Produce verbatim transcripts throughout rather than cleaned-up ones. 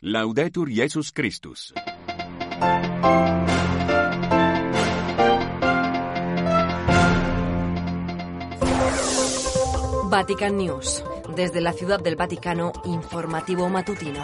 Laudetur Jesus Christus. Vatican News. Desde la Ciudad del Vaticano, informativo matutino.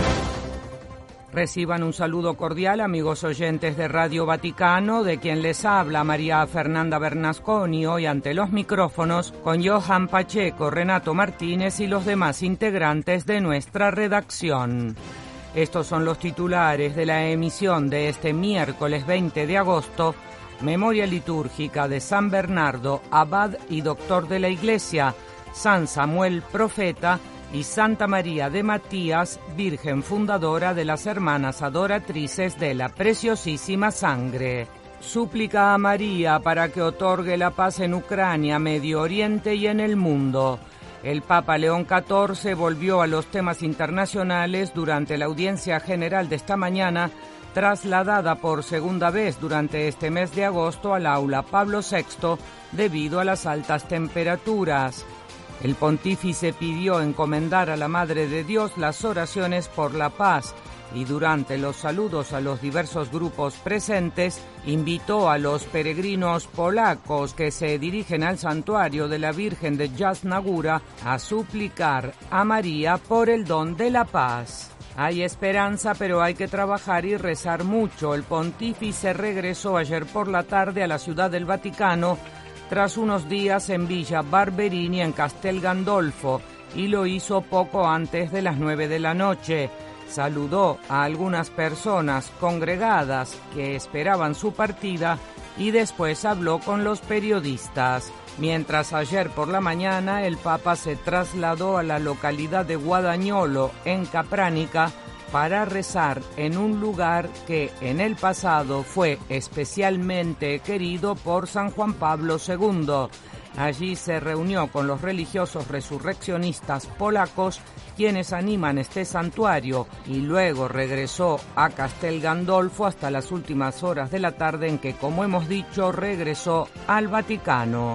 Reciban un saludo cordial, amigos oyentes de Radio Vaticano, de quien les habla María Fernanda Bernasconi, hoy ante los micrófonos, con Johan Pacheco, Renato Martínez y los demás integrantes de nuestra redacción. Estos son los titulares de la emisión de este miércoles veinte de agosto, memoria litúrgica de San Bernardo, abad y doctor de la Iglesia, San Samuel, profeta, y Santa María de Matías, Virgen fundadora de las Hermanas Adoratrices de la Preciosísima Sangre. Súplica a María para que otorgue la paz en Ucrania, Medio Oriente y en el mundo. El Papa León catorce volvió a los temas internacionales durante la audiencia general de esta mañana, trasladada por segunda vez durante este mes de agosto al aula Pablo sexto debido a las altas temperaturas. El pontífice pidió encomendar a la Madre de Dios las oraciones por la paz y durante los saludos a los diversos grupos presentes, invitó a los peregrinos polacos que se dirigen al santuario de la Virgen de Jasna Góra a suplicar a María por el don de la paz. Hay esperanza, pero hay que trabajar y rezar mucho. El pontífice regresó ayer por la tarde a la Ciudad del Vaticano tras unos días en Villa Barberini en Castel Gandolfo, y lo hizo poco antes de las nueve de la noche. Saludó a algunas personas congregadas que esperaban su partida y después habló con los periodistas. Mientras ayer por la mañana el Papa se trasladó a la localidad de Guadagnolo, en Capránica, para rezar en un lugar que en el pasado fue especialmente querido por San Juan Pablo segundo. Allí se reunió con los religiosos resurreccionistas polacos, quienes animan este santuario, y luego regresó a Castel Gandolfo hasta las últimas horas de la tarde, en que, como hemos dicho, regresó al Vaticano.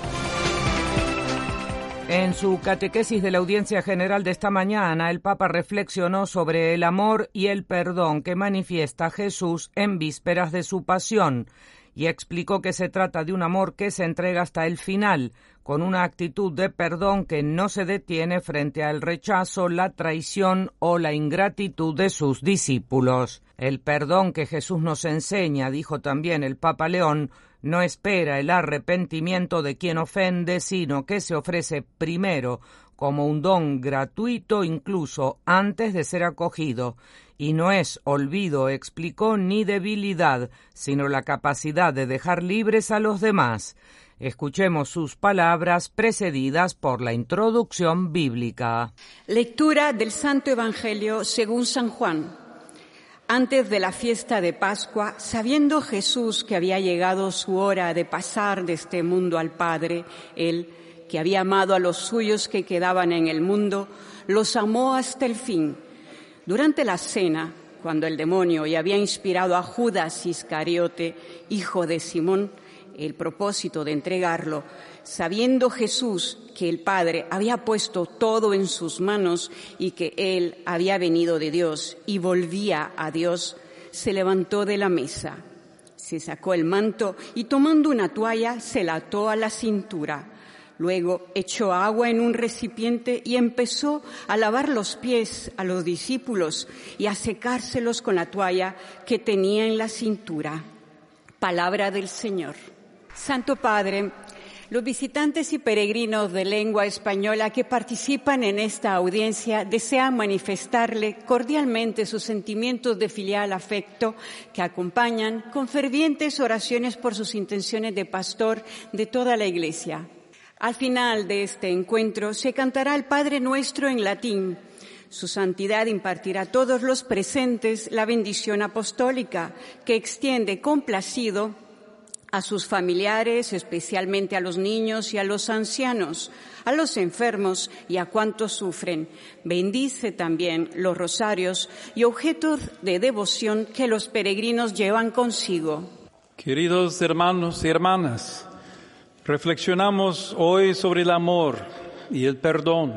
En su catequesis de la audiencia general de esta mañana, el Papa reflexionó sobre el amor y el perdón que manifiesta Jesús en vísperas de su pasión, y explicó que se trata de un amor que se entrega hasta el final, con una actitud de perdón que no se detiene frente al rechazo, la traición o la ingratitud de sus discípulos. El perdón que Jesús nos enseña, dijo también el Papa León, no espera el arrepentimiento de quien ofende, sino que se ofrece primero como un don gratuito incluso antes de ser acogido. Y no es olvido, explicó, ni debilidad, sino la capacidad de dejar libres a los demás. Escuchemos sus palabras precedidas por la introducción bíblica. Lectura del Santo Evangelio según San Juan. Antes de la fiesta de Pascua, sabiendo Jesús que había llegado su hora de pasar de este mundo al Padre, Él, que había amado a los suyos que quedaban en el mundo, los amó hasta el fin. Durante la cena, cuando el demonio ya había inspirado a Judas Iscariote, hijo de Simón, el propósito de entregarlo, sabiendo Jesús que el Padre había puesto todo en sus manos y que Él había venido de Dios y volvía a Dios, se levantó de la mesa, se sacó el manto y tomando una toalla se la ató a la cintura. Luego echó agua en un recipiente y empezó a lavar los pies a los discípulos y a secárselos con la toalla que tenía en la cintura. Palabra del Señor. Santo Padre, los visitantes y peregrinos de lengua española que participan en esta audiencia desean manifestarle cordialmente sus sentimientos de filial afecto que acompañan con fervientes oraciones por sus intenciones de pastor de toda la Iglesia. Al final de este encuentro se cantará el Padre Nuestro en latín. Su santidad impartirá a todos los presentes la bendición apostólica que extiende complacido a sus familiares, especialmente a los niños y a los ancianos, a los enfermos y a cuantos sufren. Bendice también los rosarios y objetos de devoción que los peregrinos llevan consigo. Queridos hermanos y hermanas, reflexionamos hoy sobre el amor y el perdón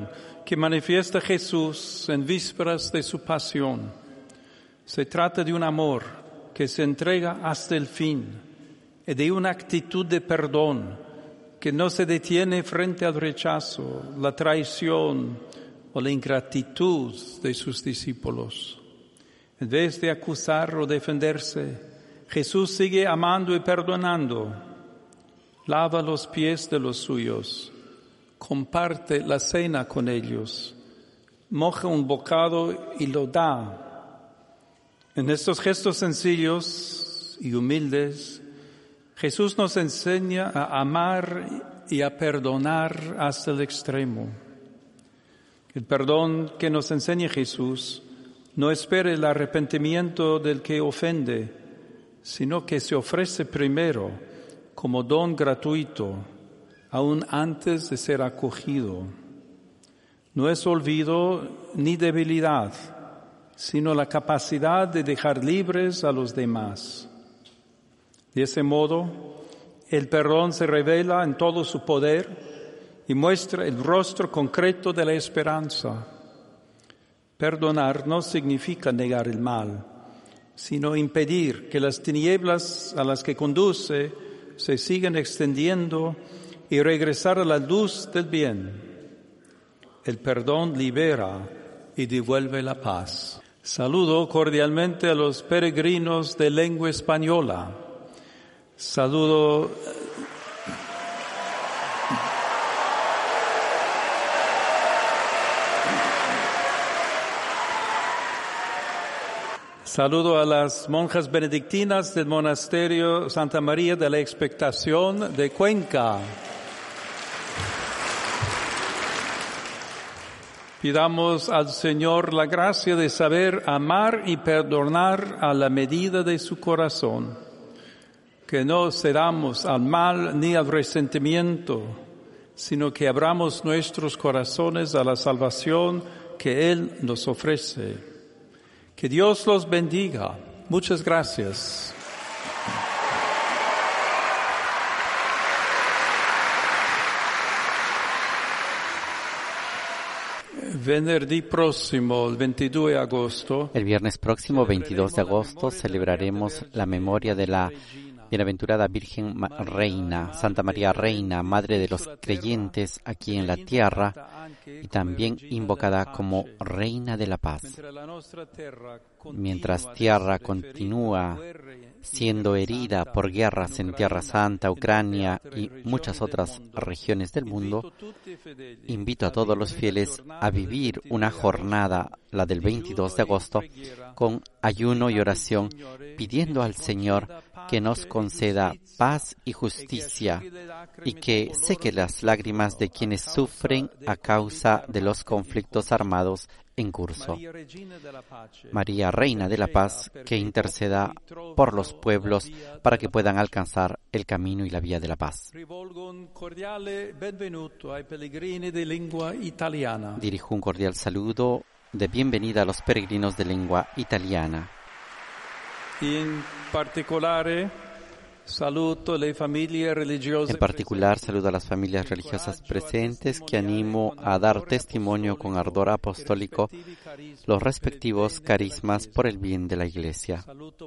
que manifiesta Jesús en vísperas de su pasión. Se trata de un amor que se entrega hasta el fin y de una actitud de perdón que no se detiene frente al rechazo, la traición o la ingratitud de sus discípulos. En vez de acusar o defenderse, Jesús sigue amando y perdonando. Lava los pies de los suyos, comparte la cena con ellos, moja un bocado y lo da. En estos gestos sencillos y humildes, Jesús nos enseña a amar y a perdonar hasta el extremo. El perdón que nos enseña Jesús no espera el arrepentimiento del que ofende, sino que se ofrece primero como don gratuito, aún antes de ser acogido. No es olvido ni debilidad, sino la capacidad de dejar libres a los demás. De ese modo, el perdón se revela en todo su poder y muestra el rostro concreto de la esperanza. Perdonar no significa negar el mal, sino impedir que las tinieblas a las que conduce se sigan extendiendo y regresar a la luz del bien. El perdón libera y devuelve la paz. Saludo cordialmente a los peregrinos de lengua española. Saludo Saludo a las monjas benedictinas del monasterio Santa María de la Expectación de Cuenca. Pidamos al Señor la gracia de saber amar y perdonar a la medida de su corazón, que no cedamos al mal ni al resentimiento, sino que abramos nuestros corazones a la salvación que Él nos ofrece. Que Dios los bendiga. Muchas gracias. Venerdì próximo, el veintidós de agosto. El viernes próximo, veintidós de agosto, celebraremos la memoria de la Bienaventurada Virgen Reina, Santa María Reina, Madre de los creyentes aquí en la tierra y también invocada como Reina de la Paz. Mientras tierra continúa siendo herida por guerras en Tierra Santa, Ucrania y muchas otras regiones del mundo, invito a todos los fieles a vivir una jornada, la del veintidós de agosto, con ayuno y oración, pidiendo al Señor que nos conceda paz y justicia y que seque las lágrimas de quienes sufren a causa de los conflictos armados en curso. María, Reina de la Paz, que interceda por los pueblos para que puedan alcanzar el camino y la vía de la paz. Dirijo un cordial saludo de bienvenida a los peregrinos de lengua italiana. In particolare saluto le famiglie religiose. En particular, saludo a las familias religiosas presentes que animo a dar testimonio con ardor apostólico los respectivos carismas por el bien de la Iglesia.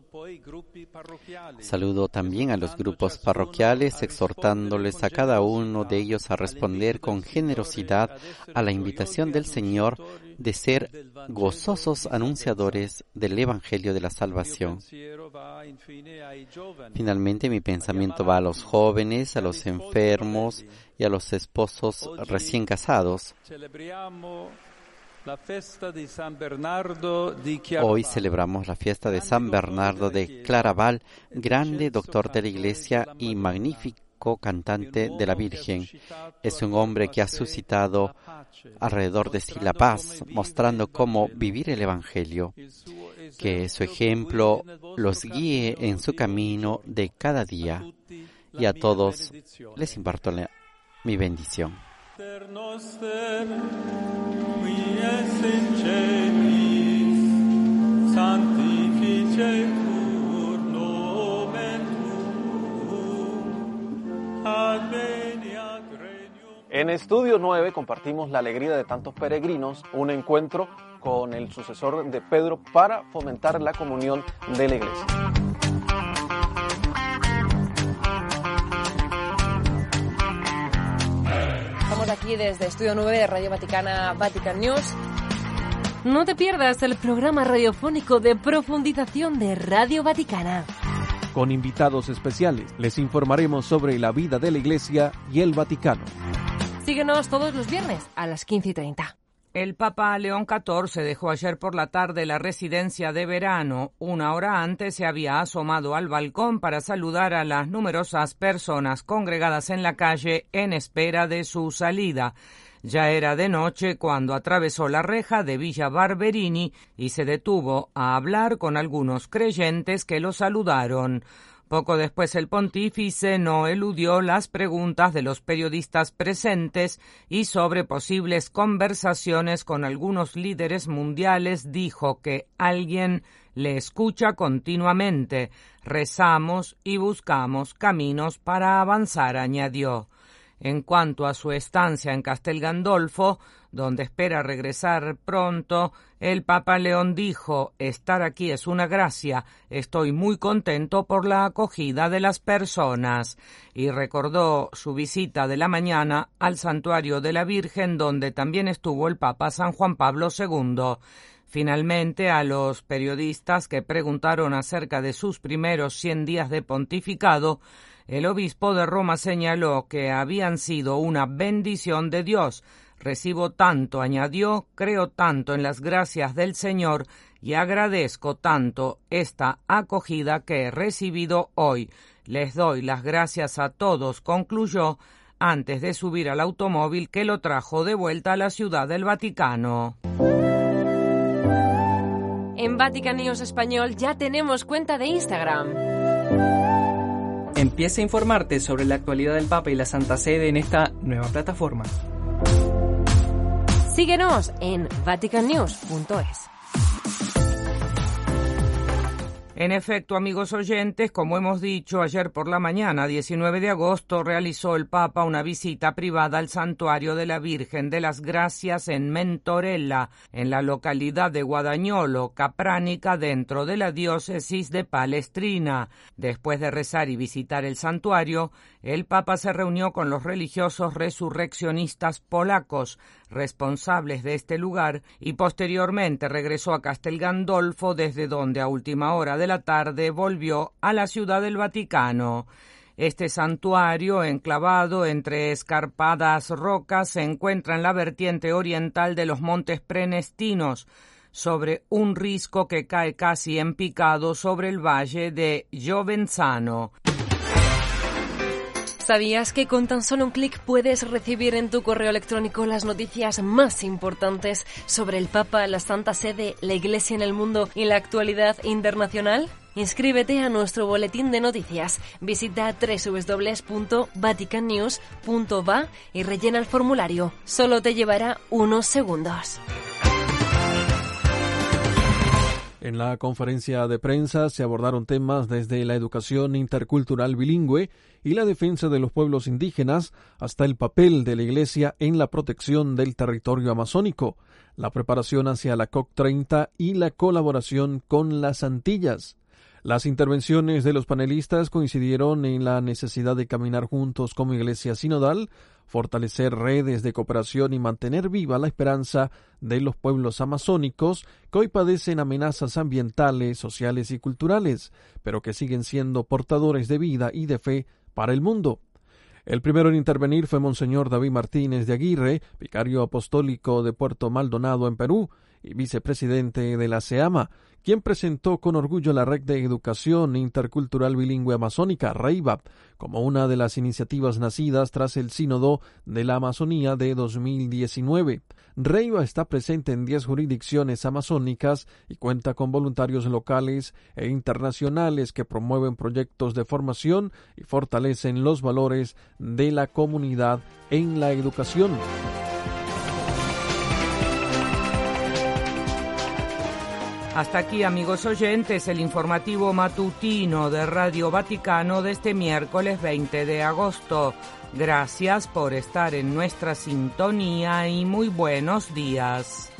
Saludo también a los grupos parroquiales, exhortándoles a cada uno de ellos a responder con generosidad a la invitación del Señor de ser gozosos anunciadores del Evangelio de la Salvación. Finalmente, mi pensamiento va a los jóvenes, a los enfermos y a los esposos recién casados. Hoy celebramos la fiesta de San Bernardo de Claraval, grande doctor de la Iglesia y magnífico cantante de la Virgen. Es un hombre que ha suscitado alrededor de sí la paz, mostrando cómo vivir el Evangelio. Que su ejemplo los guíe en su camino de cada día. Y a todos les imparto la, mi bendición. En Estudio nueve compartimos la alegría de tantos peregrinos, un encuentro con el sucesor de Pedro para fomentar la comunión de la Iglesia. Estamos aquí desde Estudio nueve de Radio Vaticana, Vatican News. No te pierdas el programa radiofónico de profundización de Radio Vaticana. Con invitados especiales les informaremos sobre la vida de la Iglesia y el Vaticano. Síguenos todos los viernes a las quince y treinta. El Papa León catorce dejó ayer por la tarde la residencia de verano. Una hora antes se había asomado al balcón para saludar a las numerosas personas congregadas en la calle en espera de su salida. Ya era de noche cuando atravesó la reja de Villa Barberini y se detuvo a hablar con algunos creyentes que lo saludaron. Poco después el pontífice no eludió las preguntas de los periodistas presentes y sobre posibles conversaciones con algunos líderes mundiales dijo que alguien le escucha continuamente. Rezamos y buscamos caminos para avanzar, añadió. En cuanto a su estancia en Castel Gandolfo, donde espera regresar pronto, el Papa León dijo: estar aquí es una gracia, estoy muy contento por la acogida de las personas, y recordó su visita de la mañana al Santuario de la Virgen, donde también estuvo el Papa San Juan Pablo segundo. Finalmente, a los periodistas que preguntaron acerca de sus primeros cien días de pontificado, el obispo de Roma señaló que habían sido una bendición de Dios. Recibo tanto, añadió, creo tanto en las gracias del Señor y agradezco tanto esta acogida que he recibido hoy. Les doy las gracias a todos, concluyó, antes de subir al automóvil que lo trajo de vuelta a la Ciudad del Vaticano. En Vatican News Español ya tenemos cuenta de Instagram. Empieza a informarte sobre la actualidad del Papa y la Santa Sede en esta nueva plataforma. Síguenos en vatican news punto es. En efecto, amigos oyentes, como hemos dicho, ayer por la mañana, diecinueve de agosto, realizó el Papa una visita privada al Santuario de la Virgen de las Gracias en Mentorella, en la localidad de Guadagnolo, Capránica, dentro de la diócesis de Palestrina. Después de rezar y visitar el santuario, el Papa se reunió con los religiosos resurreccionistas polacos, responsables de este lugar, y posteriormente regresó a Castel Gandolfo, desde donde a última hora de la tarde volvió a la Ciudad del Vaticano. Este santuario, enclavado entre escarpadas rocas, se encuentra en la vertiente oriental de los Montes Prenestinos, sobre un risco que cae casi en picado sobre el valle de Giovenzano. ¿Sabías que con tan solo un clic puedes recibir en tu correo electrónico las noticias más importantes sobre el Papa, la Santa Sede, la Iglesia en el mundo y la actualidad internacional? Inscríbete a nuestro boletín de noticias. Visita doble u doble u doble u punto vatican news punto va y rellena el formulario. Solo te llevará unos segundos. En la conferencia de prensa se abordaron temas desde la educación intercultural bilingüe y la defensa de los pueblos indígenas hasta el papel de la Iglesia en la protección del territorio amazónico, la preparación hacia la COP treinta y la colaboración con las Antillas. Las intervenciones de los panelistas coincidieron en la necesidad de caminar juntos como Iglesia sinodal, fortalecer redes de cooperación y mantener viva la esperanza de los pueblos amazónicos que hoy padecen amenazas ambientales, sociales y culturales, pero que siguen siendo portadores de vida y de fe para el mundo. El primero en intervenir fue Monseñor David Martínez de Aguirre, vicario apostólico de Puerto Maldonado en Perú y vicepresidente de la SEAMA, quien presentó con orgullo la Red de Educación Intercultural Bilingüe Amazónica, REIVA, como una de las iniciativas nacidas tras el Sínodo de la Amazonía de dos mil diecinueve. REIVA está presente en diez jurisdicciones amazónicas y cuenta con voluntarios locales e internacionales que promueven proyectos de formación y fortalecen los valores de la comunidad en la educación. Hasta aquí, amigos oyentes, el informativo matutino de Radio Vaticano de este miércoles veinte de agosto. Gracias por estar en nuestra sintonía y muy buenos días.